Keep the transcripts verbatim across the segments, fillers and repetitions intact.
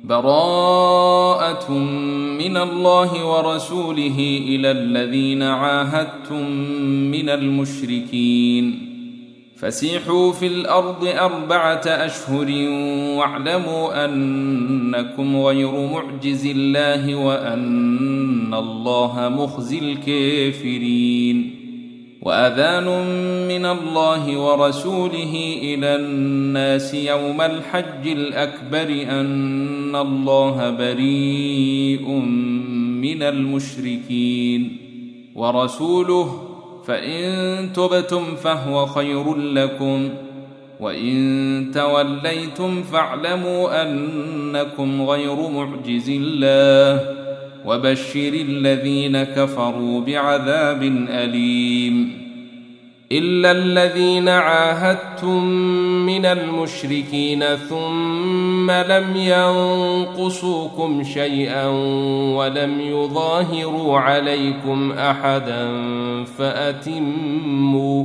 براءة من الله ورسوله إلى الذين عاهدتم من المشركين فسيحوا في الأرض أربعة أشهر واعلموا أنكم غير معجز الله وأن الله مخزي الكافرين وأذان من الله ورسوله إلى الناس يوم الحج الأكبر أن الله بريء من المشركين ورسوله فإن تبتم فهو خير لكم وإن توليتم فاعلموا أنكم غير معجز الله وبشر الذين كفروا بعذاب أليم إلا الذين عاهدتم من المشركين ثم لم ينقصوكم شيئا ولم يظاهروا عليكم أحدا فأتموا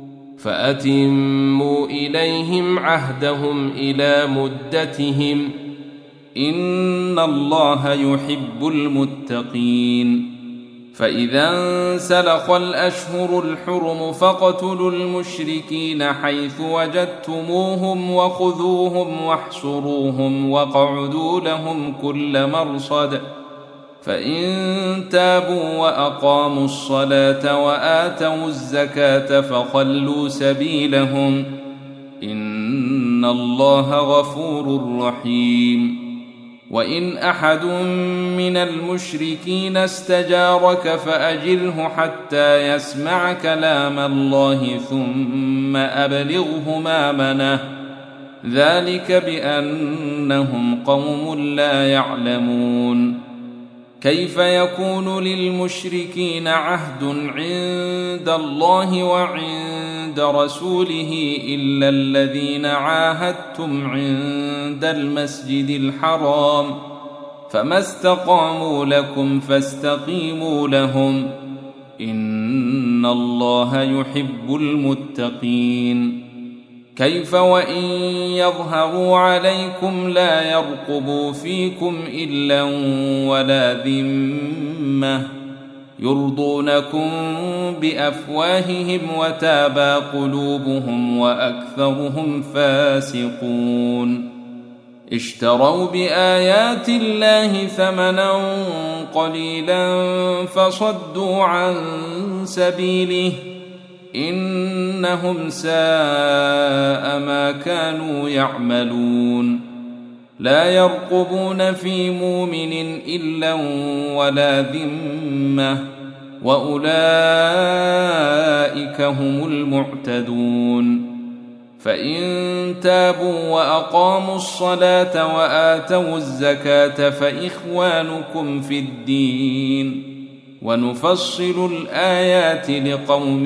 فأتموا إليهم عهدهم إلى مدتهم إن الله يحب المتقين فإذا انسلخ الأشهر الحرم فاقتلوا المشركين حيث وجدتموهم وخذوهم واحصروهم واقعدوا لهم كل مرصد فإن تابوا وأقاموا الصلاة وآتوا الزكاة فخلوا سبيلهم إن الله غفور رحيم وإن أحد من المشركين استجارك فأجره حتى يسمع كلام الله ثم أبلغه مأمنه ذلك بأنهم قوم لا يعلمون كيف يكون للمشركين عهد عند الله وعند رسوله إلا الذين عاهدتم عند المسجد الحرام فما استقاموا لكم فاستقيموا لهم إن الله يحب المتقين كيف وإن يظهروا عليكم لا يرقبوا فيكم إلا ولا ذمة يرضونكم بأفواههم وتابى قلوبهم وأكثرهم فاسقون اشتروا بآيات الله ثمنا قليلا فصدوا عن سبيله إنهم ساء ما كانوا يعملون لا يرقبون في مؤمن إلا ولا ذمة وأولئك هم المعتدون فإن تابوا وأقاموا الصلاة وآتوا الزكاة فإخوانكم في الدين ونفصل الآيات لقوم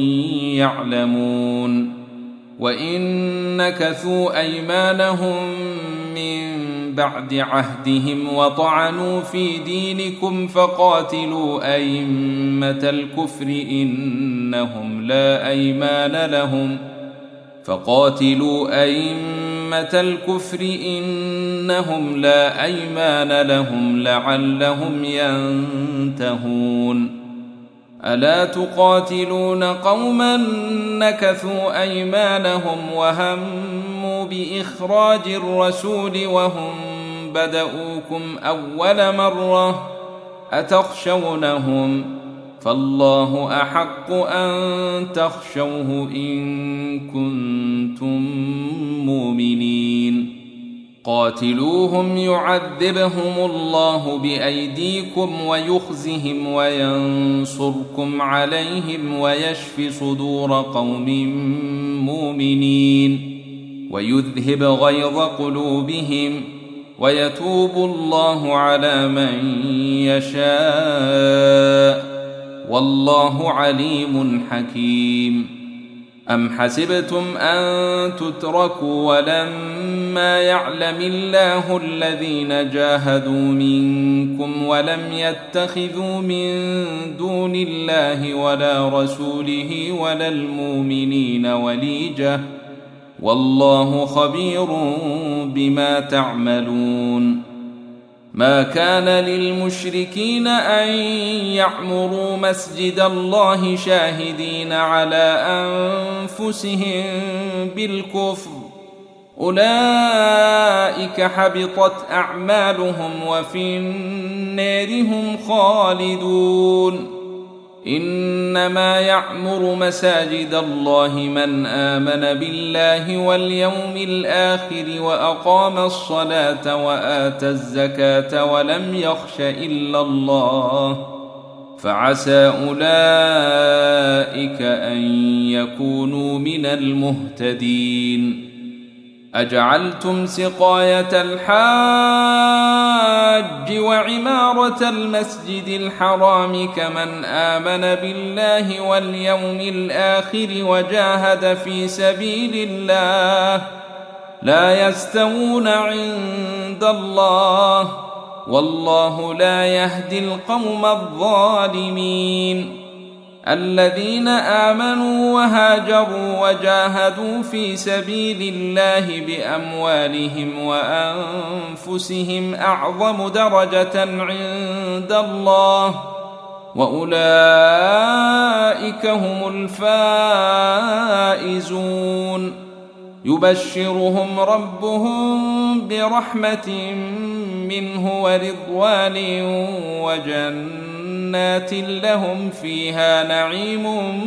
يعلمون وإن نكثوا أيمانهم من بعد عهدهم وطعنوا في دينكم فقاتلوا أئمة الكفر إنهم لا أيمان لهم فقاتلوا أئمة الكفر إنهم لا أيمان لهم لعلهم ينتهون ألا تقاتلون قوما نكثوا أيمانهم وهموا بإخراج الرسول وهم بدؤوكم أول مرة أتخشونهم فالله أحق أن تخشوه إن كنتم مؤمنين قاتلوهم يعذبهم الله بأيديكم ويخزهم وينصركم عليهم ويشف صدور قوم مؤمنين ويذهب غيظ قلوبهم ويتوب الله على من يشاء والله عليم حكيم أم حسبتم أن تتركوا ولما يعلم الله الذين جاهدوا منكم ولم يتخذوا من دون الله ولا رسوله ولا المؤمنين وليجة والله خبير بما تعملون ما كان للمشركين أن يعمروا مسجد الله شاهدين على أنفسهم بالكفر، أولئك حبطت أعمالهم وفي النار هم خالدون. إنما يعمر مساجد الله من آمن بالله واليوم الآخر وأقام الصلاة وآتى الزكاة ولم يخش إلا الله، فعسى أولئك أن يكونوا من المهتدين. أجعلتم سقاية الحاج وعمارة المسجد الحرام كمن آمن بالله واليوم الآخر وجاهد في سبيل الله لا يستوون عند الله، والله لا يهدي القوم الظالمين. الذين آمنوا وهاجروا وجاهدوا في سبيل الله بأموالهم وأنفسهم أعظم درجة عند الله، وأولئك هم الفائزون. يبشرهم ربهم برحمة منه ورضوان وجنات لهم فيها نعيم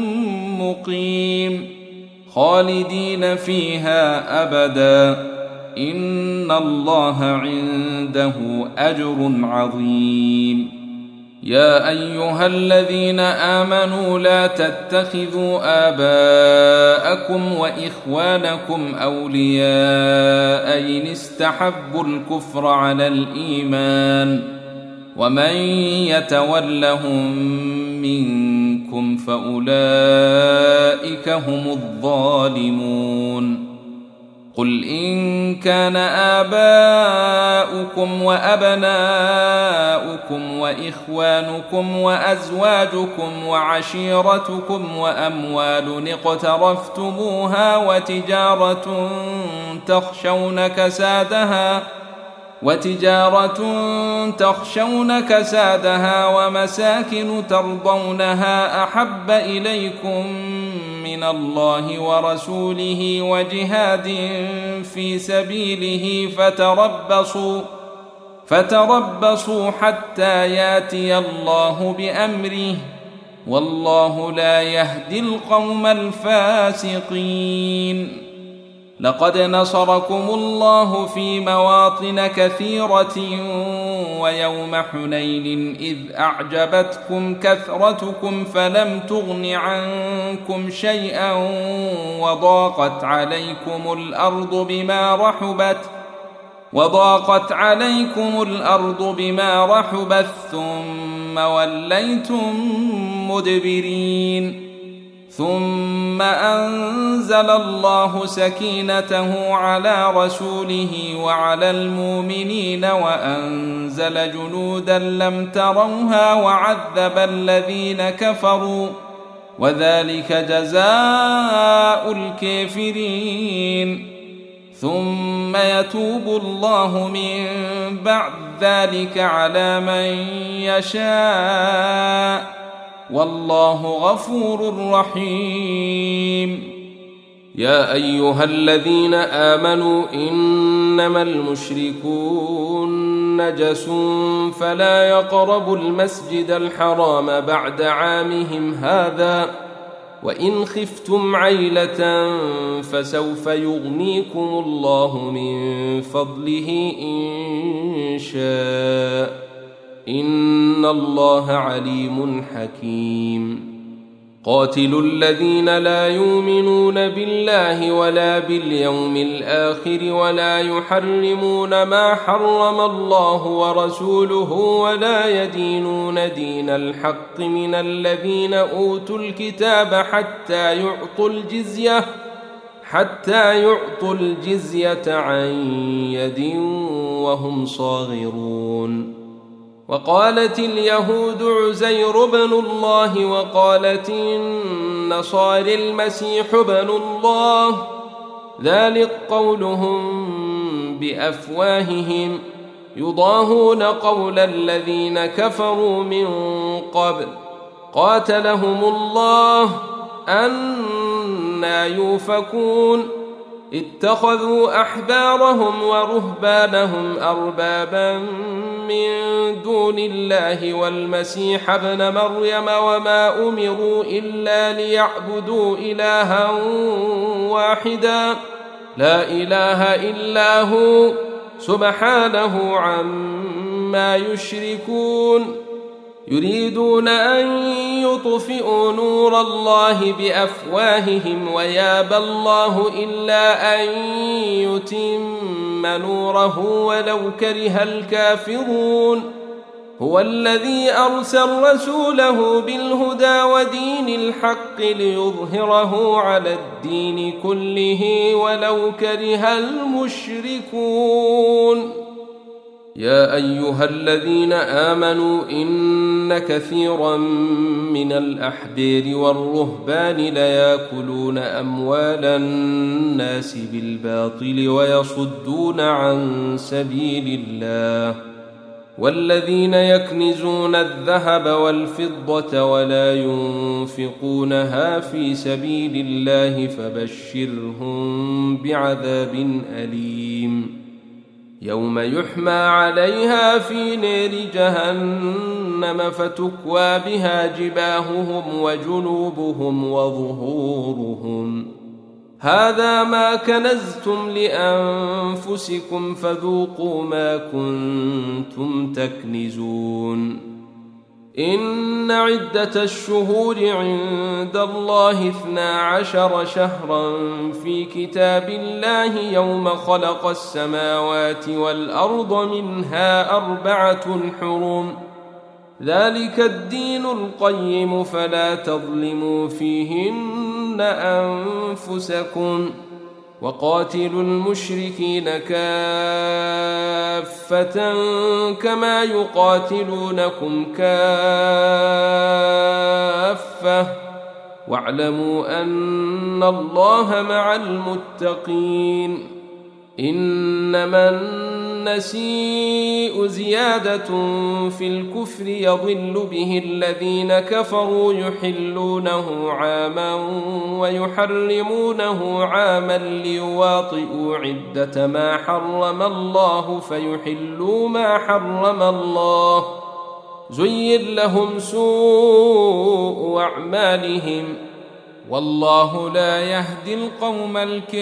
مقيم خالدين فيها أبدا، إن الله عنده أجر عظيم. يا أيها الذين آمنوا لا تتخذوا آباءكم وإخوانكم أولياء إن استحبوا الكفر على الإيمان، ومن يتولهم منكم فأولئك هم الظالمون. قل إن كان آباؤكم وأبناؤكم وإخوانكم وأزواجكم وعشيرتكم وأموال اقترفتموها وتجارة تخشون كسادها وتجارة تخشون كسادها ومساكن ترضونها أحب إليكم من الله ورسوله وجهاد في سبيله فتربصوا فتربصوا حتى ياتي الله بأمره، والله لا يهدي القوم الفاسقين. لقد نصركم الله في مواطن كثيرة ويوم حنين إذ أعجبتكم كثرتكم فلم تغن عنكم شيئا وضاقت عليكم الأرض بما رحبت وضاقت عليكم الأرض بما رحبت ثم وليتم مدبرين. ثم أنزل الله سكينته على رسوله وعلى المؤمنين وأنزل جنودا لم تروها وعذب الذين كفروا، وذلك جزاء الكافرين. ثم يتوب الله من بعد ذلك على من يشاء، والله غفور رحيم. يا أيها الذين آمنوا إنما المشركون نجس فلا يقربوا المسجد الحرام بعد عامهم هذا، وإن خفتم عيلة فسوف يغنيكم الله من فضله إن شاء، إن الله عليم حكيم. قاتلوا الذين لا يؤمنون بالله ولا باليوم الآخر ولا يحرمون ما حرم الله ورسوله ولا يدينون دين الحق من الذين أوتوا الكتاب حتى يعطوا الجزية حتى يعطوا الجزية عن يد وهم صاغرون. وقالت اليهود عزير بن الله وقالت النصارى المسيح بن الله، ذلك قولهم بأفواههم يضاهون قول الذين كفروا من قبل قاتلهم الله أنى يؤفكون اتخذوا أحبارهم ورهبانهم أربابا من دون الله والمسيح ابن مريم وما أمروا إلا ليعبدوا إلها واحدا لا إله إلا هو سبحانه عما يشركون يريدون أن يطفئوا نور الله بأفواههم ويابى الله إلا أن يتم نوره ولو كره الكافرون هو الذي أرسل رسوله بالهدى ودين الحق ليظهره على الدين كله ولو كره المشركون يا أيها الذين آمنوا إن كثيرا من الأحبار والرهبان ليأكلون أموال الناس بالباطل ويصدون عن سبيل الله والذين يكنزون الذهب والفضة ولا ينفقونها في سبيل الله فبشرهم بعذاب أليم يوم يحمى عليها في نار جهنم فتكوى بها جباههم وجنوبهم وظهورهم هذا ما كنزتم لأنفسكم فذوقوا ما كنتم تكنزون إن عدة الشهور عند الله اثنا عشر شهرا في كتاب الله يوم خلق السماوات والأرض منها أربعة حرم ذلك الدين القيم فلا تظلموا فيهن أنفسكم وقاتلوا المشركين كافة كما يقاتلونكم كافة واعلموا أن الله مع المتقين إنما النسيء زيادة في الكفر يضل به الذين كفروا يحلونه عاما ويحرمونه عاما ليواطئوا عدة ما حرم الله فيحلوا ما حرم الله زين لهم سوء أعمالهم والله لا يهدي القوم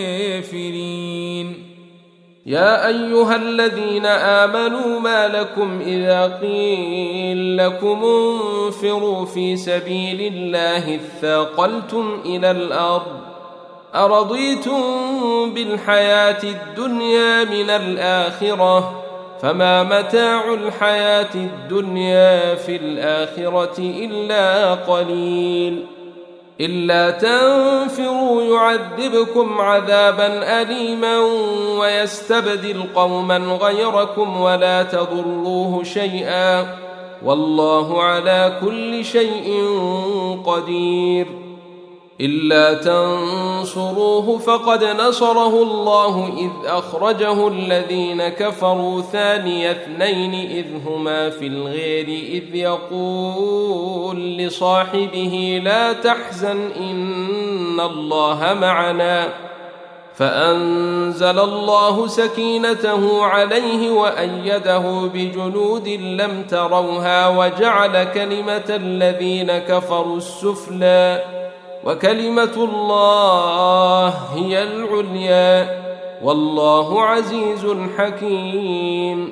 الكافرين يا أيها الذين آمنوا ما لكم إذا قيل لكم انفروا في سبيل الله اثاقلتم إلى الأرض أرضيتم بالحياة الدنيا من الآخرة فما متاع الحياة الدنيا في الآخرة إلا قليل إلا تنفروا يعذبكم عذابا أليما ويستبدل قوما غيركم ولا تضروه شيئا والله على كل شيء قدير إلا تنصروه فقد نصره الله إذ أخرجه الذين كفروا ثاني اثنين إذ هما في الغير إذ يقول لصاحبه لا تحزن إن الله معنا فأنزل الله سكينته عليه وأيده بجنود لم تروها وجعل كلمة الذين كفروا السفلى وكلمة الله هي العليا والله عزيز حكيم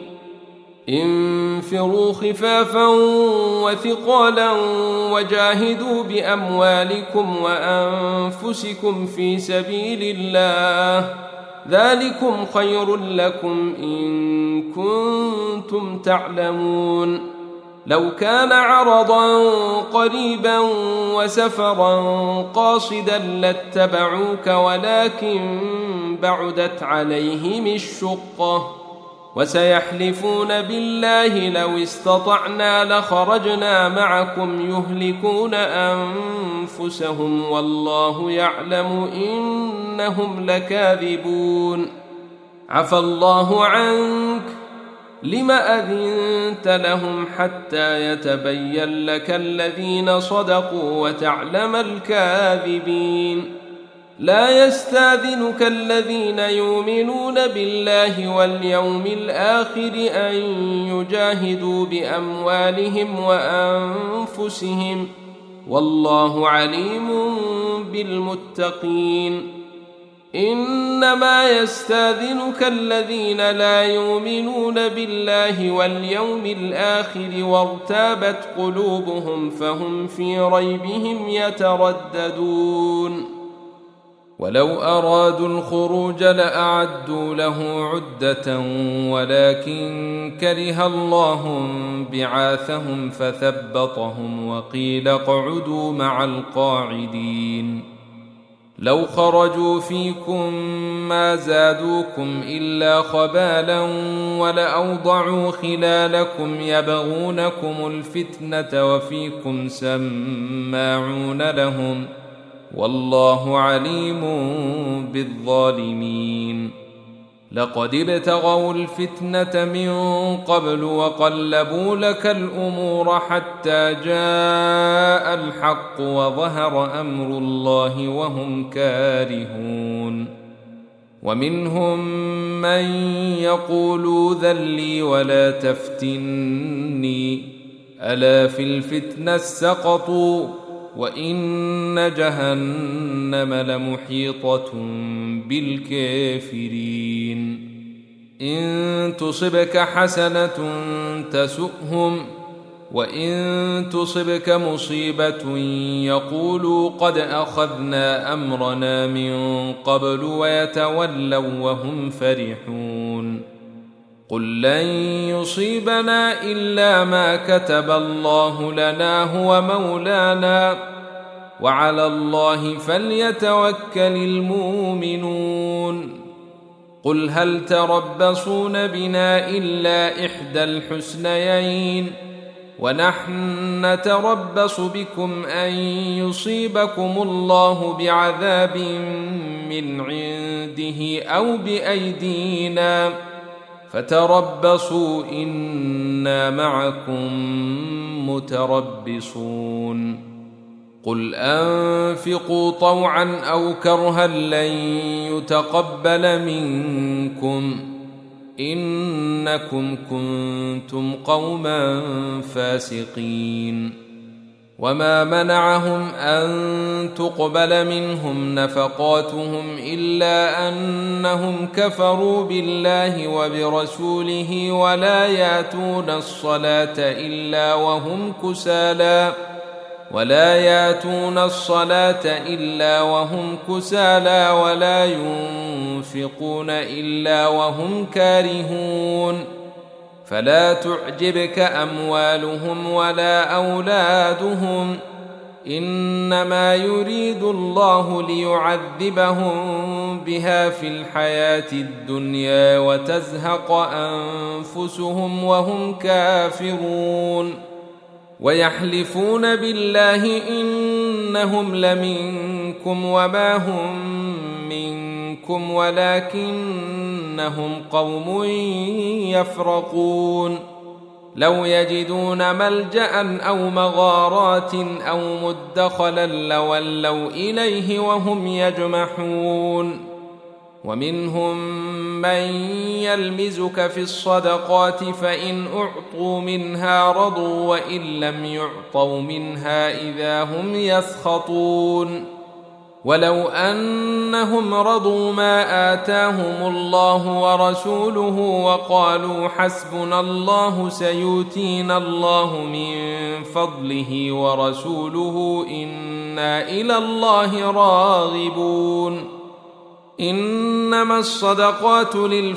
انفروا خفافا وثقالا وجاهدوا بأموالكم وأنفسكم في سبيل الله ذلكم خير لكم إن كنتم تعلمون لو كان عرضا قريبا وسفرا قاصدا لاتبعوك ولكن بعدت عليهم الشقة وسيحلفون بالله لو استطعنا لخرجنا معكم يهلكون أنفسهم والله يعلم إنهم لكاذبون عفى الله عنك لم أذنت لهم حتى يتبين لك الذين صدقوا وتعلم الكاذبين لا يستأذنك الذين يؤمنون بالله واليوم الآخر أن يجاهدوا بأموالهم وأنفسهم والله عليم بالمتقين إنما يستأذنك الذين لا يؤمنون بالله واليوم الآخر وارتابت قلوبهم فهم في ريبهم يترددون ولو أرادوا الخروج لأعدوا له عدة ولكن كره الله بعاثهم فثبطهم وقيل اقعدوا مع القاعدين لو خرجوا فيكم ما زادوكم إلا خبالا ولأوضعوا خلالكم يبغونكم الفتنة وفيكم سماعون لهم والله عليم بالظالمين لقد ابتغوا الفتنة من قبل وقلبوا لك الأمور حتى جاء الحق وظهر أمر الله وهم كارهون ومنهم من يقول ذل لي ولا تفتني ألا في الفتنة سقطوا وإن جهنم لمحيطة بالكافرين إن تصبك حسنة تسؤهم وإن تصبك مصيبة يقولوا قد أخذنا أمرنا من قبل ويتولوا وهم فرحون قل لن يصيبنا إلا ما كتب الله لنا هو مولانا وعلى الله فليتوكل المؤمنون قل هل تربصون بنا إلا إحدى الحسنيين ونحن نتربص بكم أن يصيبكم الله بعذاب من عنده أو بأيدينا فتربصوا إنا معكم متربصون قل أنفقوا طوعا أو كرها لن يتقبل منكم إنكم كنتم قوما فاسقين وما منعهم أن تقبل منهم نفقاتهم إلا أنهم كفروا بالله وبرسوله ولا يأتون الصلاة إلا وهم كسالى ولا يأتون الصلاة إلا وهم كسالى ولا ينفقون إلا وهم كارهون فلا تعجبك أموالهم ولا أولادهم إنما يريد الله ليعذبهم بها في الحياة الدنيا وتزهق أنفسهم وهم كافرون ويحلفون بالله إنهم لمنكم وما هم منكم ولكنهم قوم يفرقون لو يجدون ملجأ أو مغارات أو مدخلا لولوا إليه وهم يجمحون ومنهم من يلمزك في الصدقات فإن أعطوا منها رضوا وإن لم يعطوا منها إذا هم يسخطون ولو أنهم رضوا ما آتاهم الله ورسوله وقالوا حسبنا الله سيؤتينا الله من فضله ورسوله إنا إلى الله راغبون إنما الصدقات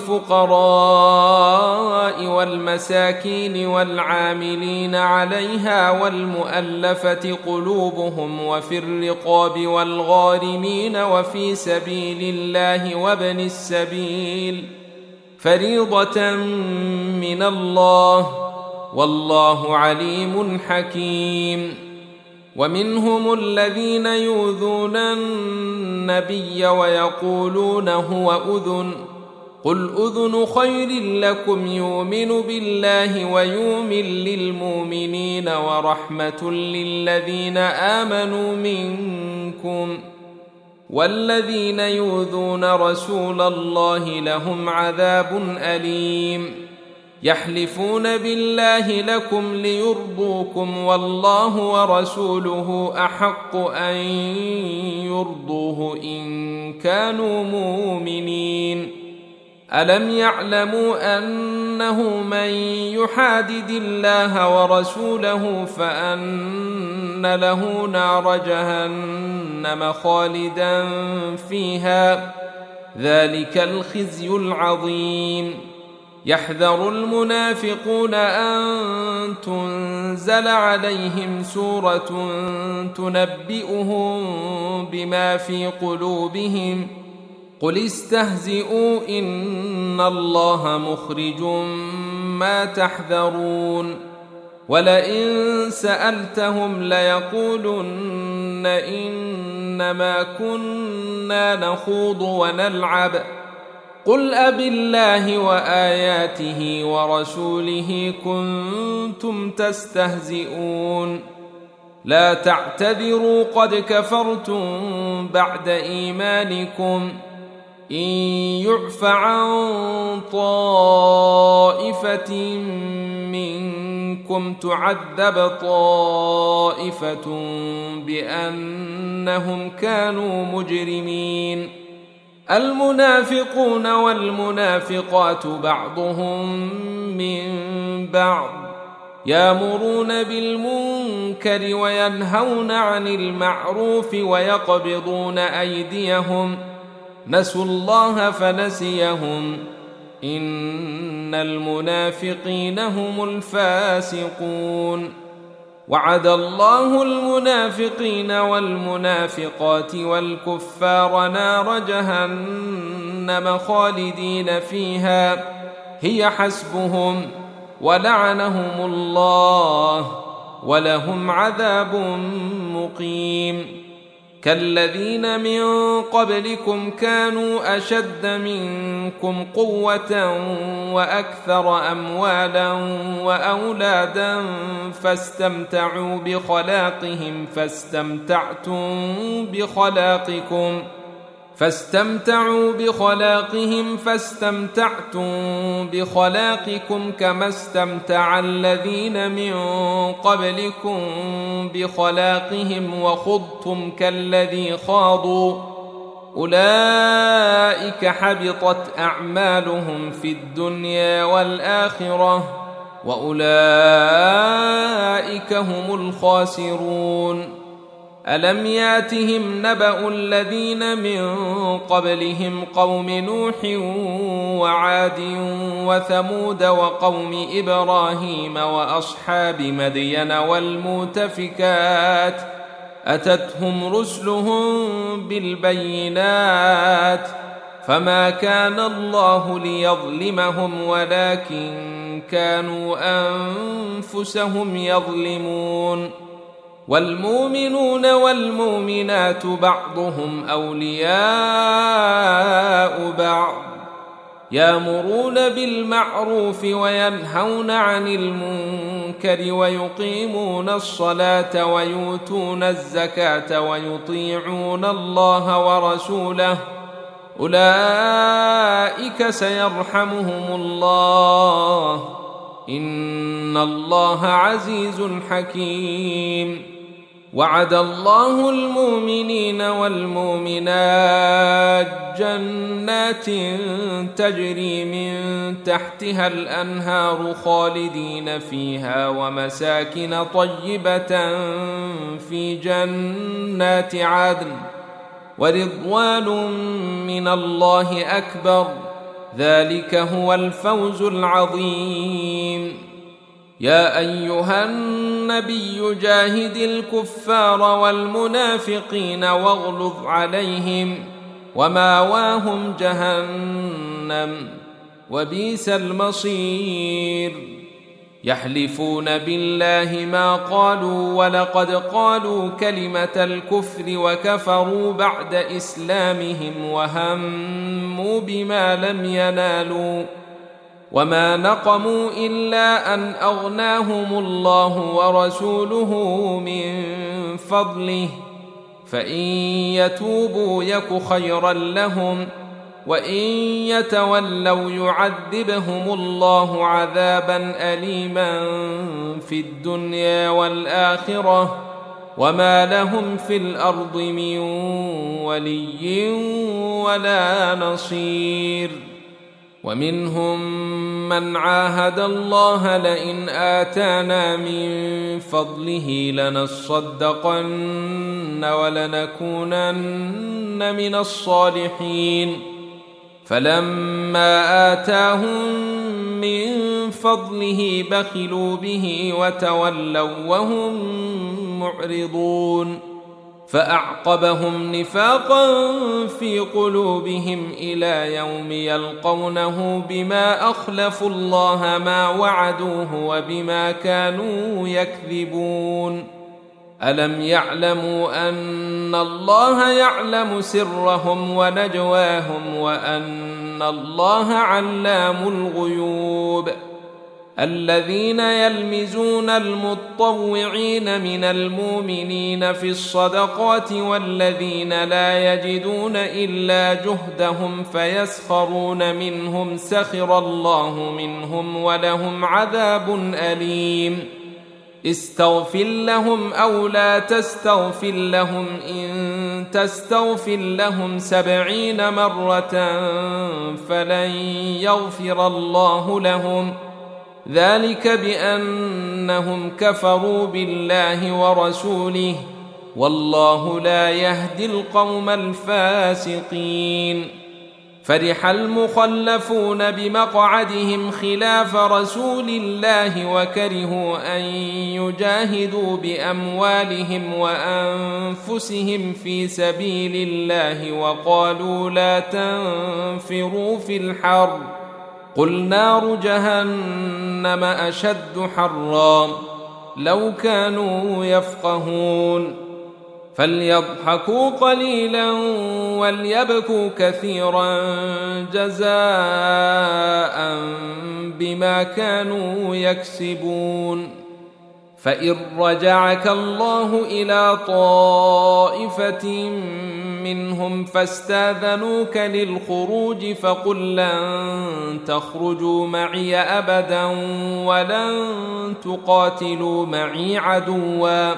للفقراء والمساكين والعاملين عليها والمؤلفة قلوبهم وفي الرقاب والغارمين وفي سبيل الله وابن السبيل فريضة من الله والله عليم حكيم ومنهم الذين يؤذون النبي ويقولون هو أذن قل أذن خير لكم يؤمن بالله ويؤمن للمؤمنين ورحمة للذين آمنوا منكم، والذين يؤذون رسول الله لهم عذاب أليم. يحلفون بالله لكم ليرضوكم والله ورسوله أحق أن يرضوه إن كانوا مؤمنين. ألم يعلموا أنه من يحادد الله ورسوله فأن له نار جهنم خالدا فيها، ذلك الخزي العظيم. يحذر المنافقون أن تنزل عليهم سورة تنبئهم بما في قلوبهم، قل استهزئوا إن الله مخرج ما تحذرون. ولئن سألتهم ليقولن إنما كنا نخوض ونلعب، قل أبالله وآياته ورسوله كنتم تستهزئون. لا تعتذروا قد كفرتم بعد إيمانكم، إن يعف عن طائفة منكم تعذب طائفة بأنهم كانوا مجرمين. المنافقون والمنافقات بعضهم من بعض، يأمرون بالمنكر وينهون عن المعروف ويقبضون أيديهم، نسوا الله فنسيهم، إن المنافقين هم الفاسقون. وعد الله المنافقين والمنافقات والكفار نار جهنم خالدين فيها هي حسبهم، ولعنهم الله ولهم عذاب مقيم. كالذين من قبلكم كانوا أشد منكم قوة وأكثر أموالا وأولادا فاستمتعوا بخلاقهم فاستمتعتم بخلاقكم فاستمتعوا بخلاقهم فاستمتعتم بخلاقكم كما استمتع الذين من قبلكم بخلاقهم وخضتم كالذي خاضوا، أولئك حبطت أعمالهم في الدنيا والآخرة وأولئك هم الخاسرون. ألم ياتهم نبأ الذين من قبلهم قوم نوح وعاد وثمود وقوم إبراهيم وأصحاب مدين والمؤتفكات، أتتهم رسلهم بالبينات فما كان الله ليظلمهم ولكن كانوا أنفسهم يظلمون. والمؤمنون والمؤمنات بعضهم أولياء بعض، يأمرون بالمعروف وينهون عن المنكر ويقيمون الصلاة ويؤتون الزكاة ويطيعون الله ورسوله، أولئك سيرحمهم الله، إن الله عزيز حكيم. وعد الله المؤمنين والمؤمنات جنات تجري من تحتها الأنهار خالدين فيها ومساكن طيبة في جنات عدن ورضوان من الله أكبر، ذلك هو الفوز العظيم. يا أيها النبي جاهد الكفار والمنافقين واغلظ عليهم وماواهم جهنم وبئس المصير. يحلفون بالله ما قالوا ولقد قالوا كلمة الكفر وكفروا بعد إسلامهم وهموا بما لم ينالوا وما نقموا إلا أن أغناهم الله ورسوله من فضله فإن يتوبوا يك خيرا لهم وإن يتولوا يعذبهم الله عذابا أليما في الدنيا والآخرة وما لهم في الأرض من ولي ولا نصير. ومنهم من عاهد الله لئن آتانا من فضله لنصدقن ولنكونن من الصالحين فلما آتاهم من فضله بخلوا به وتولوا وهم معرضون فأعقبهم نفاقا في قلوبهم إلى يوم يلقونه بما أخلفوا الله ما وعدوه وبما كانوا يكذبون. ألم يعلموا أن الله يعلم سرهم ونجواهم وأن الله علام الغيوب. الذين يلمزون المطوعين من المؤمنين في الصدقات والذين لا يجدون إلا جهدهم فيسخرون منهم سخر الله منهم ولهم عذاب أليم. استغفر لهم أو لا تستغفر لهم إن تستغفر لهم سبعين مرة فلن يغفر الله لهم ذلك بأنهم كفروا بالله ورسوله والله لا يهدي القوم الفاسقين. فرح المخلفون بمقعدهم خلاف رسول الله وكرهوا أن يجاهدوا بأموالهم وأنفسهم في سبيل الله وقالوا لا تنفروا في الحر قل نار جهنم أشد حرا لو كانوا يفقهون. فليضحكوا قليلا وليبكوا كثيرا جزاء بما كانوا يكسبون. فإن رجعك الله إلى طائفة منهم فاستاذنوك للخروج فقل لن تخرجوا معي أبدا ولن تقاتلوا معي عدوا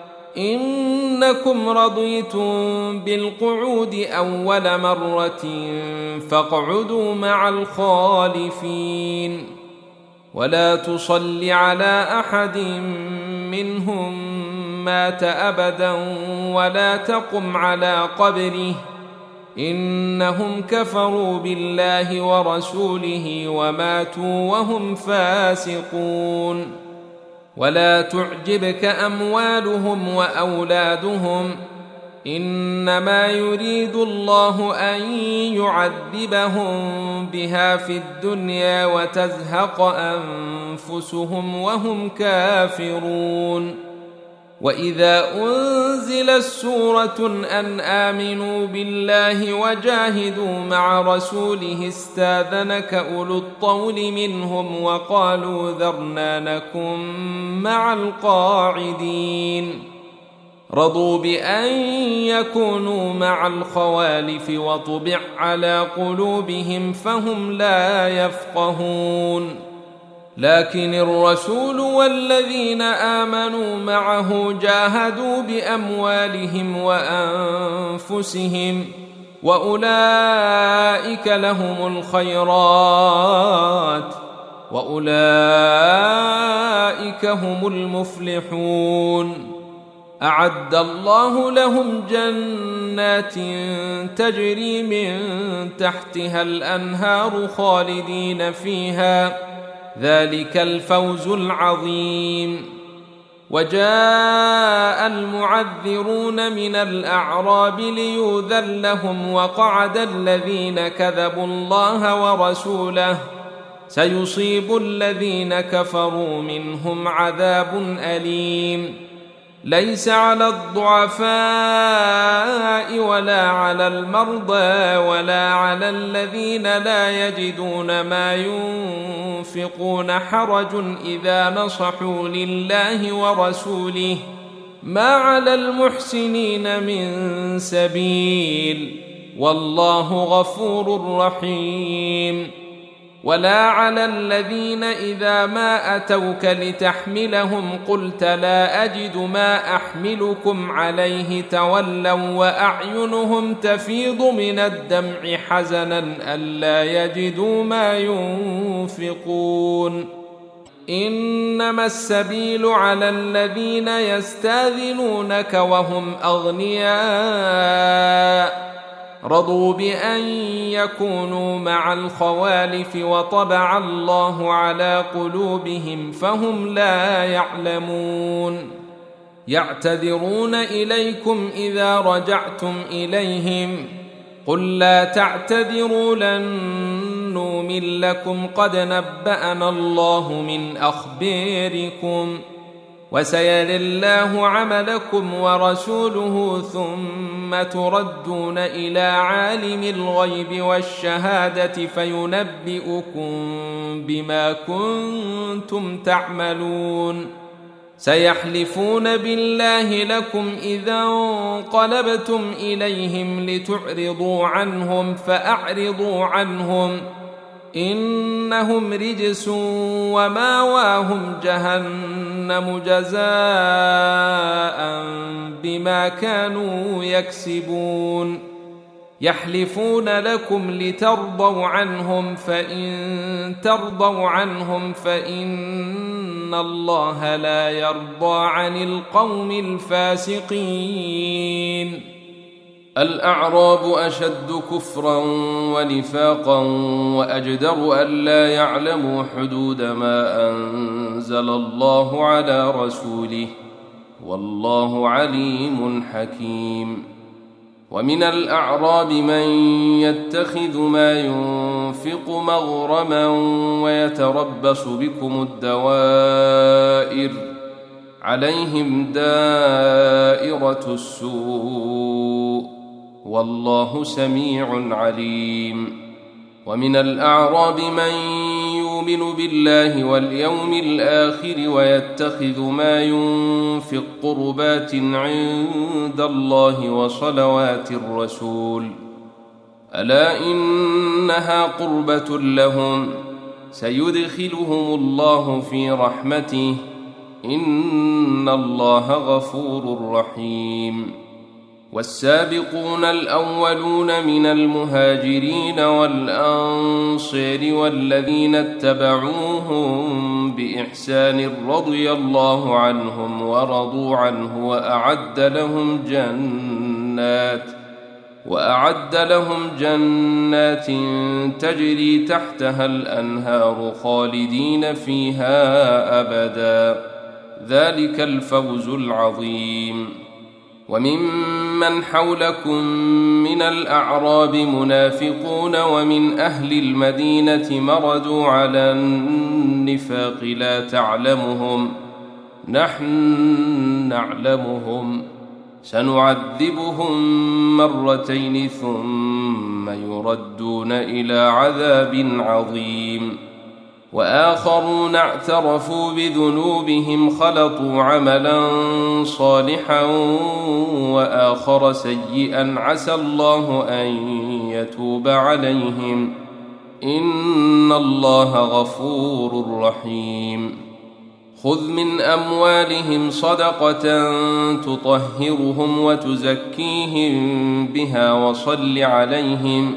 إنكم رضيتم بالقعود أول مرة فاقعدوا مع الخالفين. ولا تصل على أحد منهم مات أبدا ولا تقم على قبره إنهم كفروا بالله ورسوله وماتوا وهم فاسقون. ولا تعجبك أموالهم وأولادهم إنما يريد الله أن يعذبهم بها في الدنيا وتزهق أنفسهم وهم كافرون. وإذا أنزلت سورة أن آمنوا بالله وجاهدوا مع رسوله استاذنك أولو الطول منهم وقالوا ذرنا نكن مع القاعدين. رضوا بأن يكونوا مع الخوالف وطبع على قلوبهم فهم لا يفقهون. لكن الرسول والذين آمنوا معه جاهدوا بأموالهم وأنفسهم وأولئك لهم الخيرات وأولئك هم المفلحون. أعد الله لهم جنات تجري من تحتها الأنهار خالدين فيها ذلك الفوز العظيم. وجاء المعذرون من الأعراب ليؤذن لهم وقعد الذين كذبوا الله ورسوله سيصيب الذين كفروا منهم عذاب أليم. ليس على الضعفاء ولا على المرضى ولا على الذين لا يجدون ما ينفقون حرج إذا نصحوا لله ورسوله، ما على المحسنين من سبيل، والله غفور رحيم. ولا على الذين إذا ما أتوك لتحملهم قلت لا أجد ما أحملكم عليه تولوا وأعينهم تفيض من الدمع حزنا ألا يجدوا ما ينفقون. إنما السبيل على الذين يستاذنونك وهم أغنياء رضوا بأن يكونوا مع الخوالف وطبع الله على قلوبهم فهم لا يعلمون. يعتذرون إليكم إذا رجعتم إليهم قل لا تعتذروا لن نؤمن لكم قد نبأنا الله من أخباركم وسيري الله عملكم ورسوله ثم تردون إلى عالم الغيب والشهادة فينبئكم بما كنتم تعملون. سيحلفون بالله لكم إذا انقلبتم إليهم لتعرضوا عنهم فأعرضوا عنهم إنهم رجس وماواهم جهنم جزاء بما كانوا يكسبون. يحلفون لكم لترضوا عنهم فإن ترضوا عنهم فإن الله لا يرضى عن القوم الفاسقين. الأعراب أشد كفرا ونفاقا وأجدر ألا يعلموا حدود ما أنزل الله على رسوله والله عليم حكيم. ومن الأعراب من يتخذ ما ينفق مغرما ويتربص بكم الدوائر عليهم دائرة السوء والله سميع عليم. ومن الأعراب من يؤمن بالله واليوم الآخر ويتخذ ما ينفق قربات عند الله وصلوات الرسول ألا إنها قربة لهم سيدخلهم الله في رحمته إن الله غفور رحيم. والسابقون الأولون من المهاجرين والأنصار والذين اتبعوهم بإحسان رضي الله عنهم ورضوا عنه وأعد لهم جنات وأعد لهم جنات تجري تحتها الأنهار خالدين فيها أبدا ذلك الفوز العظيم. وممن حولكم من الأعراب منافقون ومن أهل المدينة مردوا على النفاق لا تعلمهم نحن نعلمهم سنعذبهم مرتين ثم يردون إلى عذاب عظيم. وآخرون اعترفوا بذنوبهم خلطوا عملا صالحا وآخر سيئا عسى الله أن يتوب عليهم إن الله غفور رحيم. خذ من أموالهم صدقة تطهرهم وتزكيهم بها وصل عليهم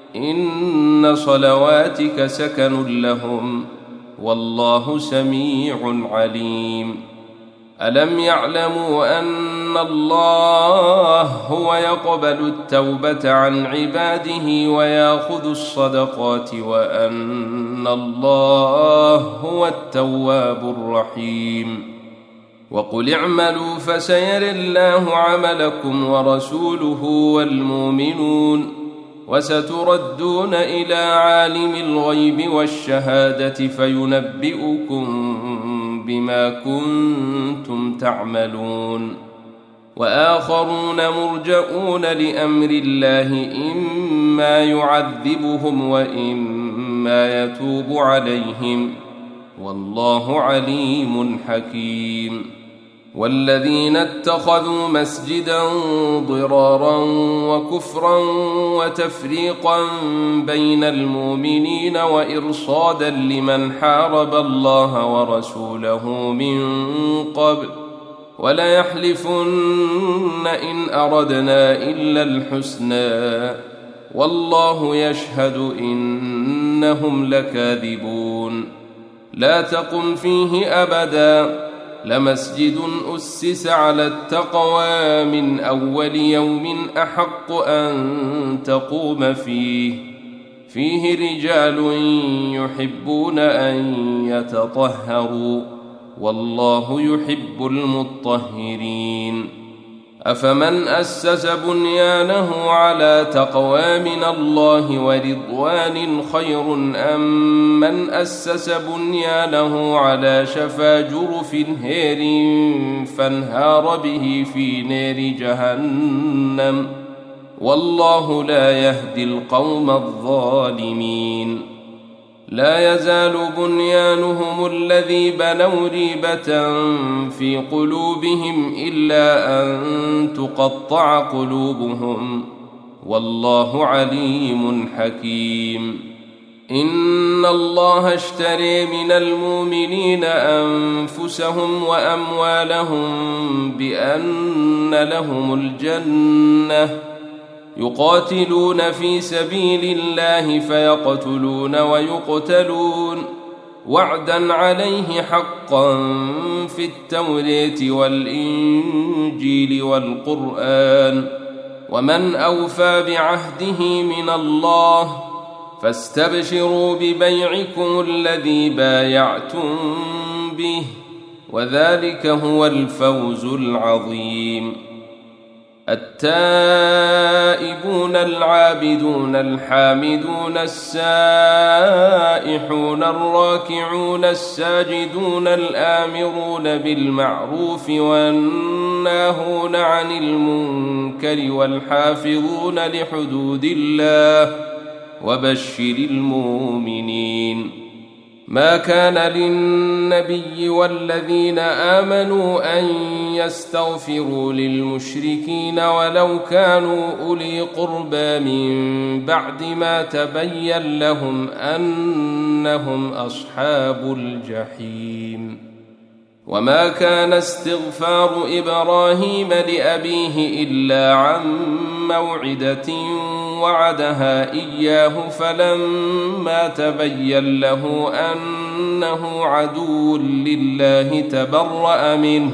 إن صلواتك سكن لهم والله سميع عليم. ألم يعلموا أن الله هو يقبل التوبة عن عباده ويأخذ الصدقات وأن الله هو التواب الرحيم. وقل اعملوا فسيرى الله عملكم ورسوله والمؤمنون وستردون إلى عالم الغيب والشهادة فينبئكم بما كنتم تعملون وآخرون مرجؤون لأمر الله إما يعذبهم وإما يتوب عليهم والله عليم حكيم والذين اتخذوا مسجدا ضرارا وكفرا وتفريقا بين المؤمنين وإرصادا لمن حارب الله ورسوله من قبل وليحلفن إن أردنا إلا الحسنى والله يشهد إنهم لكاذبون لا تقم فيه أبدا لمسجد أسس على التقوى من أول يوم أحق أن تقوم فيه فيه رجال يحبون أن يتطهروا والله يحب المطهرين أفمن أسس بنيانه على تقوى من الله ورضوان خير أم من أسس بنيانه على شفا جرف هير فانهار به في نار جهنم والله لا يهدي القوم الظالمين لا يزال بنيانهم الذي بنوا ريبة في قلوبهم إلا أن تقطع قلوبهم والله عليم حكيم إن الله اشتري من المؤمنين أنفسهم وأموالهم بأن لهم الجنة يقاتلون في سبيل الله فيقتلون ويقتلون وعدا عليه حقا في التوراة والإنجيل والقرآن ومن أوفى بعهده من الله فاستبشروا ببيعكم الذي بايعتم به وذلك هو الفوز العظيم التائبون العابدون الحامدون السائحون الراكعون الساجدون الآمرون بالمعروف والناهون عن المنكر والحافظون لحدود الله وبشر المؤمنين ما كان للنبي والذين آمنوا أن يستغفروا للمشركين ولو كانوا أولي قربى من بعد ما تبين لهم أنهم أصحاب الجحيم وما كان استغفار إبراهيم لأبيه إلا عن موعدة وعدها إياه فلما تبين له أنه عدو لله تبرأ منه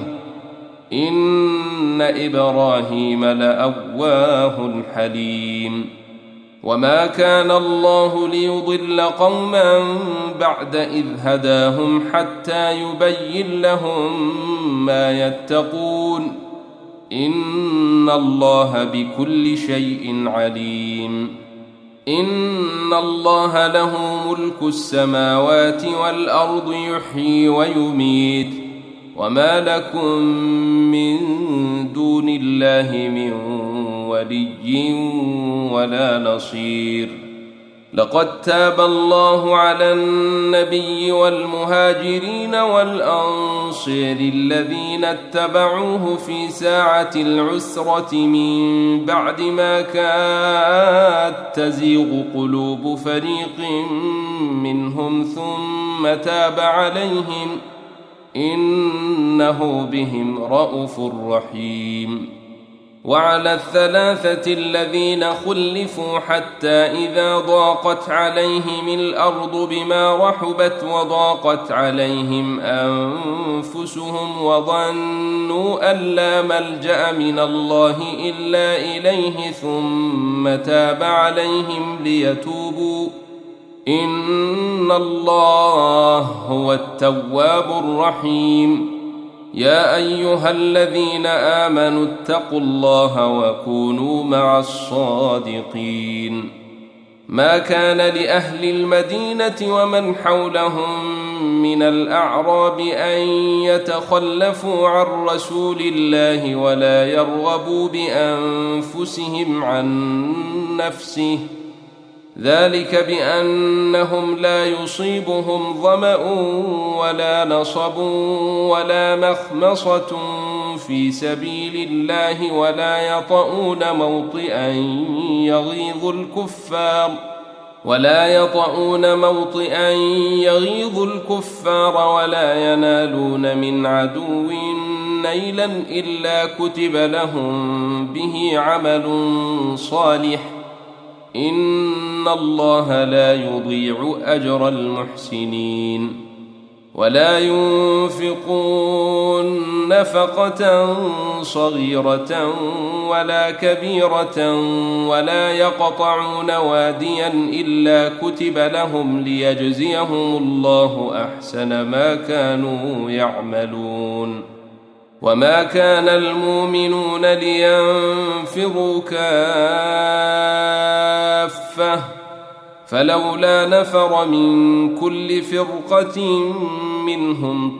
إن إبراهيم لأواه حليم وما كان الله ليضل قوما بعد إذ هداهم حتى يبين لهم ما يتقون إن الله بكل شيء عليم إن الله له ملك السماوات والأرض يحيي ويميت وما لكم من دون الله من ولي ولا نصير لقد تاب الله على النبي والمهاجرين والأنصار الذين اتبعوه في ساعة العسرة من بعد ما كاد تزيغ قلوب فريق منهم ثم تاب عليهم إنه بهم رءوف رحيم وعلى الثلاثة الذين خلفوا حتى إذا ضاقت عليهم الأرض بما رحبت وضاقت عليهم أنفسهم وظنوا أن لا ملجأ من الله إلا إليه ثم تاب عليهم ليتوبوا إن الله هو التواب الرحيم يا أيها الذين آمنوا اتقوا الله وكونوا مع الصادقين ما كان لأهل المدينة ومن حولهم من الأعراب أن يتخلفوا عن رسول الله ولا يرغبوا بأنفسهم عن نفسه، ذلك بأنهم لا يصيبهم ظمأ ولا نصب ولا مخمصة في سبيل الله ولا يطؤون موطئا يغيظ الكفار ولا يطؤون موطئا يغيظ الكفار ولا ينالون من عدو نيلا إلا كتب لهم به عمل صالح، إن الله لا يضيع أجر المحسنين. ولا ينفقون نفقة صغيرة ولا كبيرة ولا يقطعون واديا إلا كتب لهم ليجزيهم الله أحسن ما كانوا يعملون. وما كان المؤمنون لينفروا كافة فلولا نفر من كل فرقة منهم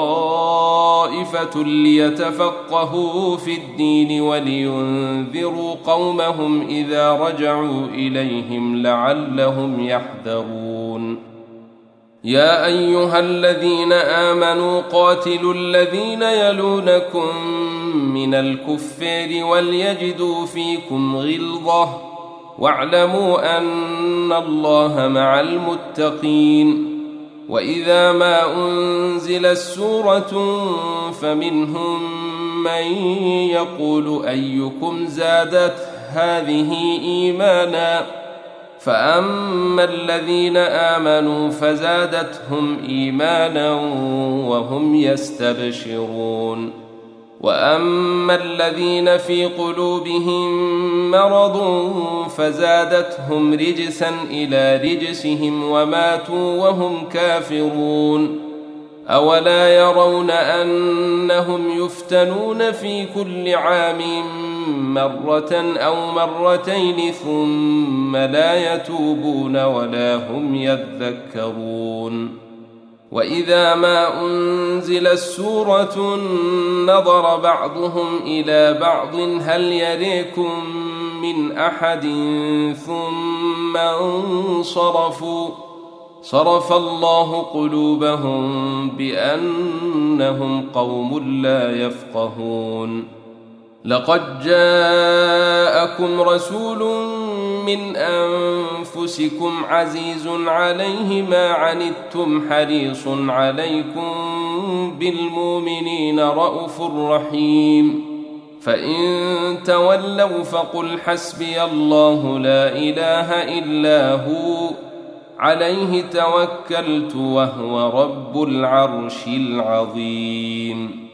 طائفة ليتفقهوا في الدين ولينذروا قومهم إذا رجعوا إليهم لعلهم يحذرون. يا أيها الذين آمنوا قاتلوا الذين يلونكم من الكفار وليجدوا فيكم غلظة واعلموا أن الله مع المتقين. وإذا ما أنزلت سورة فمنهم من يقول أيكم زادت هذه إيمانا، فأما الذين آمنوا فزادتهم إيمانا وهم يستبشرون، وأما الذين في قلوبهم مرض فزادتهم رجسا إلى رجسهم وماتوا وهم كافرون. أولا يرون أنهم يفتنون في كل عام مرة أو مرتين ثم لا يتوبون ولا هم يذكرون. وإذا ما أنزلت سورة نظر بعضهم إلى بعض هل يريكم من أحد ثم انصرفوا صرف الله قلوبهم بأنهم قوم لا يفقهون. لقد جاءكم رسول من أنفسكم عزيز عليه ما عنتم حريص عليكم بالمؤمنين رءوف رحيم. فإن تولوا فقل حسبي الله لا إله إلا هو عليه توكلت وهو رب العرش العظيم.